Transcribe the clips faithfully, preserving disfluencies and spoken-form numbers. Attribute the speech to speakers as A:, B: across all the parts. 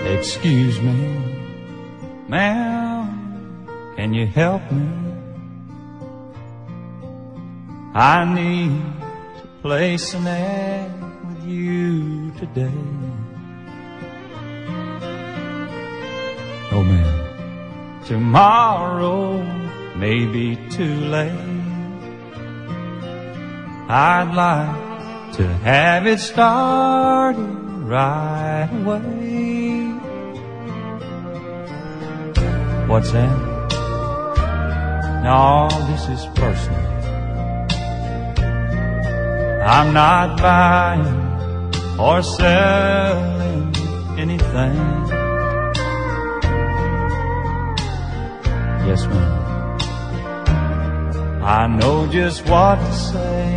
A: Excuse me, ma'am, can you help me? I need to place an ad with you today. Oh, ma'am, tomorrow may be too late. I'd like to have it started right away. What's that? No, this is personal. I'm not buying or selling anything. Yes, ma'am. I know just what to say.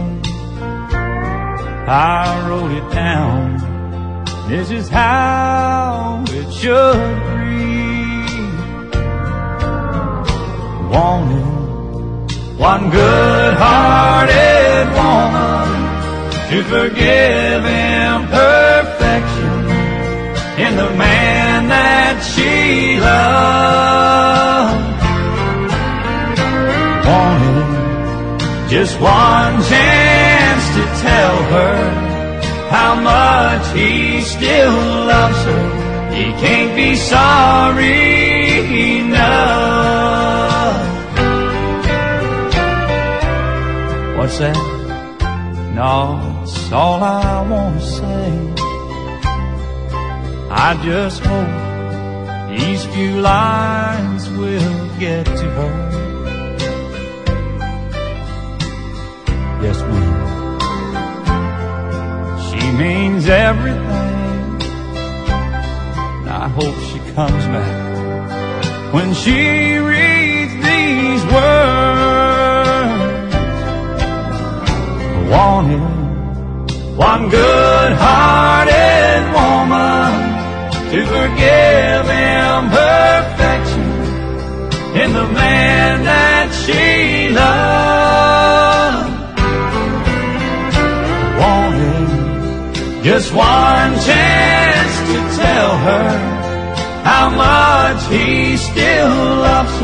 A: I wrote it down. This is how it should read. Wanting one good-hearted woman to forgive imperfection in the man that she loved. Wanting just one chance to tell her how much he still loves her. He can't be sorry enough. What's that? No, it's all I want to say. I just hope these few lines will get to her. Yes, ma'am. She means everything. I hope she comes back when she reads these words. Wanting one good-hearted woman to forgive imperfection in the man that she loved. Wanting just one chance to tell her how much he still loves